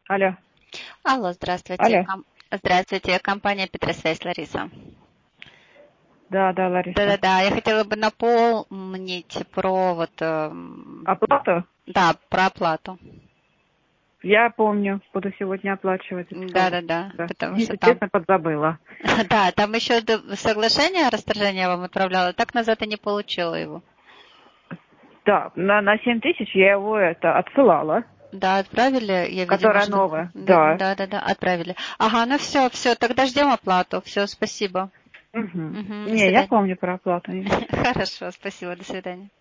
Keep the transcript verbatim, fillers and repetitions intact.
Алло. Алло, здравствуйте. Алло. Ком- Здравствуйте, компания Петросвязь, Лариса. Да, да, Лариса. Да-да-да, я хотела бы напомнить про вот... эм, Оплату? Да, про оплату. Я помню, буду сегодня оплачивать это всё. Да-да-да, Да. потому что Если там... честно, подзабыла. Да, там еще д- соглашение о расторжении я вам отправляла, так назад и не получила его. Да, на, на семь тысяч я его это отсылала, Да, отправили, я, видимо, которая жду. новая. Да, Да. да, да, да, отправили. Ага, ну все, все, тогда ждем оплату. Все, спасибо. Угу. Угу, до Не, я свидания. помню про оплату. Хорошо, спасибо, до свидания.